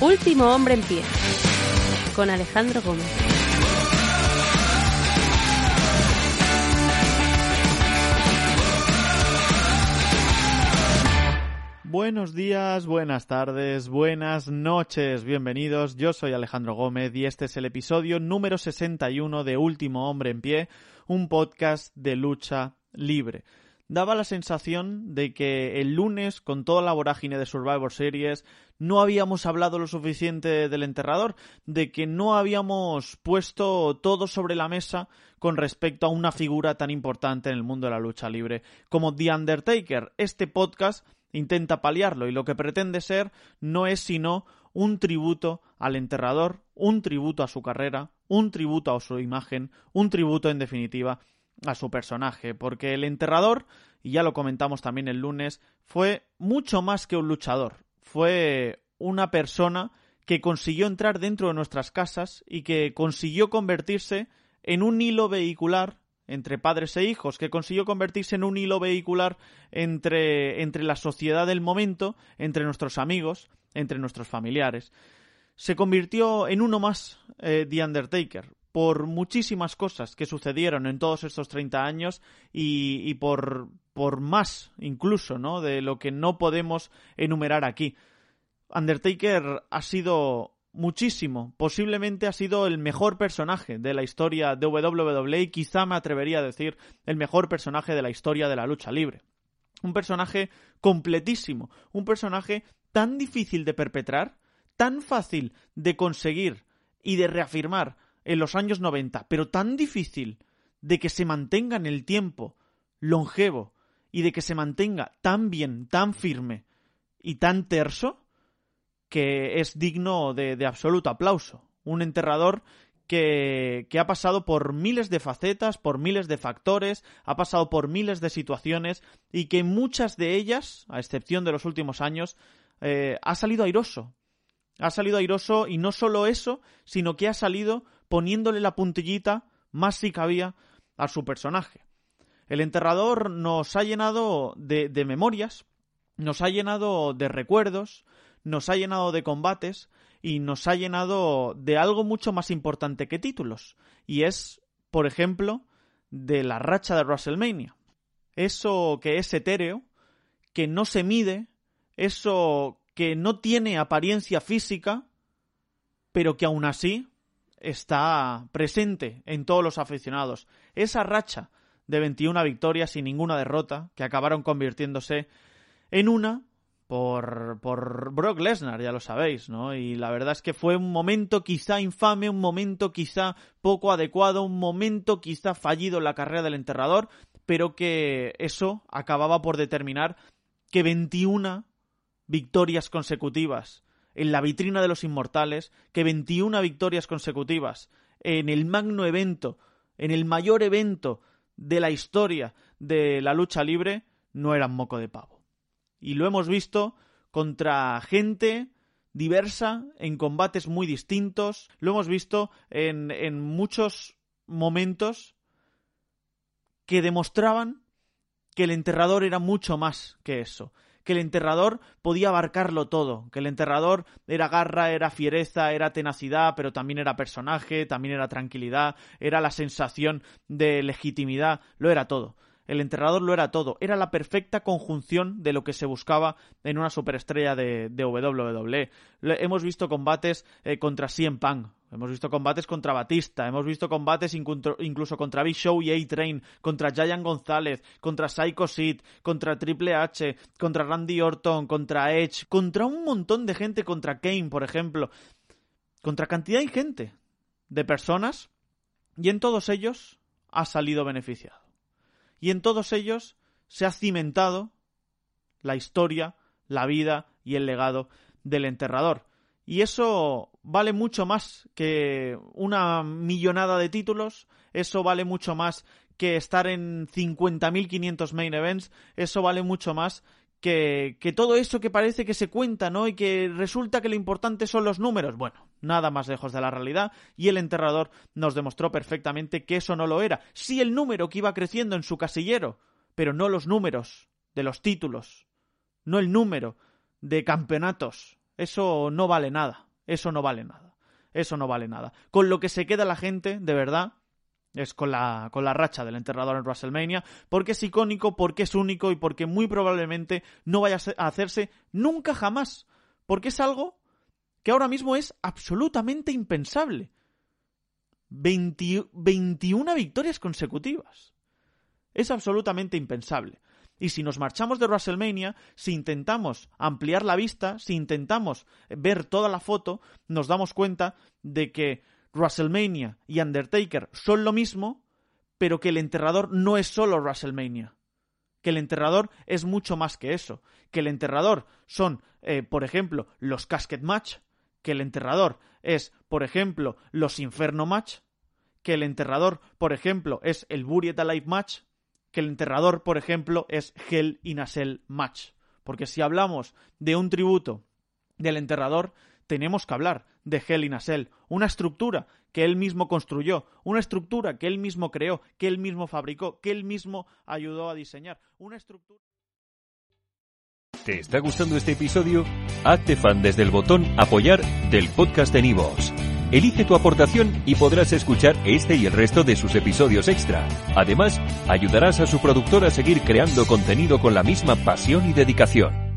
Último hombre en pie, con Alejandro Gómez. Buenos días, buenas tardes, buenas noches, bienvenidos. Yo soy Alejandro Gómez y este es el episodio número 61 de Último Hombre en Pie, un podcast de lucha libre. Daba la sensación de que el lunes, con toda la vorágine de Survivor Series, no habíamos hablado lo suficiente del enterrador, de que no habíamos puesto todo sobre la mesa con respecto a una figura tan importante en el mundo de la lucha libre como The Undertaker. Este podcast intenta paliarlo y lo que pretende ser no es sino un tributo al enterrador, un tributo a su carrera, un tributo a su imagen, un tributo en definitiva a su personaje, porque el enterrador, y ya lo comentamos también el lunes, fue mucho más que un luchador, fue una persona que consiguió entrar dentro de nuestras casas y que consiguió convertirse en un hilo vehicular entre padres e hijos, que consiguió convertirse en un hilo vehicular entre la sociedad del momento, entre nuestros amigos, entre nuestros familiares. Se convirtió en uno más The Undertaker, por muchísimas cosas que sucedieron en todos estos 30 años y por más incluso, ¿no?, de lo que no podemos enumerar aquí. Undertaker ha sido muchísimo, posiblemente ha sido el mejor personaje de la historia de WWE y quizá me atrevería a decir el mejor personaje de la historia de la lucha libre. Un personaje completísimo, un personaje tan difícil de perpetrar, tan fácil de conseguir y de reafirmar en los años 90, pero tan difícil de que se mantenga en el tiempo longevo y de que se mantenga tan bien, tan firme y tan terso, que es digno de absoluto aplauso. Un enterrador que ha pasado por miles de facetas, por miles de factores, ha pasado por miles de situaciones y que muchas de ellas, a excepción de los últimos años, ha salido airoso. Ha salido airoso y no solo eso, sino que ha salido poniéndole la puntillita, más si cabía, a su personaje. El enterrador nos ha llenado de memorias, nos ha llenado de recuerdos, nos ha llenado de combates y nos ha llenado de algo mucho más importante que títulos. Y es, por ejemplo, de la racha de WrestleMania. Eso que es etéreo, que no se mide, eso que no tiene apariencia física, pero que aún así está presente en todos los aficionados. Esa racha de 21 victorias y ninguna derrota, que acabaron convirtiéndose en una por Brock Lesnar, ya lo sabéis, ¿no? Y la verdad es que fue un momento quizá infame, un momento quizá poco adecuado, un momento quizá fallido en la carrera del enterrador, pero que eso acababa por determinar que 21 victorias consecutivas en la vitrina de los inmortales, que 21 victorias consecutivas en el magno evento, en el mayor evento de la historia de la lucha libre, no eran moco de pavo. Y lo hemos visto contra gente diversa, en combates muy distintos, lo hemos visto en muchos momentos que demostraban que el enterrador era mucho más que eso, que el enterrador podía abarcarlo todo, que el enterrador era garra, era fiereza, era tenacidad, pero también era personaje, también era tranquilidad, era la sensación de legitimidad, lo era todo. El enterrador lo era todo, era la perfecta conjunción de lo que se buscaba en una superestrella de WWE. Hemos visto combates contra CM Punk, hemos visto combates contra Batista, hemos visto combates incluso contra Big Show y A-Train, contra Giant González, contra Psycho Sid, contra Triple H, contra Randy Orton, contra Edge, contra un montón de gente, contra Kane, por ejemplo, contra cantidad ingente de personas, y en todos ellos ha salido beneficiado. Y en todos ellos se ha cimentado la historia, la vida y el legado del enterrador. Y eso vale mucho más que una millonada de títulos, eso vale mucho más que estar en 50.500 main events, eso vale mucho más que todo eso que parece que se cuenta, ¿no? Y que resulta que lo importante son los números. Bueno, nada más lejos de la realidad, y el enterrador nos demostró perfectamente que eso no lo era. Sí, el número que iba creciendo en su casillero, pero no los números de los títulos, no el número de campeonatos. Eso no vale nada. Eso no vale nada. Eso no vale nada. Con lo que se queda la gente, de verdad, es con la racha del enterrador en WrestleMania, porque es icónico, porque es único y porque muy probablemente no vaya a hacerse nunca jamás. Porque es algo que ahora mismo es absolutamente impensable. 21 victorias consecutivas. Es absolutamente impensable. Y si nos marchamos de WrestleMania, si intentamos ampliar la vista, si intentamos ver toda la foto, nos damos cuenta de que WrestleMania y Undertaker son lo mismo, pero que el enterrador no es solo WrestleMania. Que el enterrador es mucho más que eso. Que el enterrador son, por ejemplo, los Casket Match. Que el enterrador es, por ejemplo, los Inferno Match. Que el enterrador, por ejemplo, es el Buried Alive Match. Que el enterrador, por ejemplo, es Hell in a Cell Match. Porque si hablamos de un tributo del enterrador, tenemos que hablar de Hell in a Cell, una estructura que él mismo construyó, una estructura que él mismo creó, que él mismo fabricó, que él mismo ayudó a diseñar, una estructura... ¿Te está gustando este episodio? Hazte fan desde el botón Apoyar del podcast de Nivos. Elige tu aportación y podrás escuchar este y el resto de sus episodios extra. Además, ayudarás a su productor a seguir creando contenido con la misma pasión y dedicación.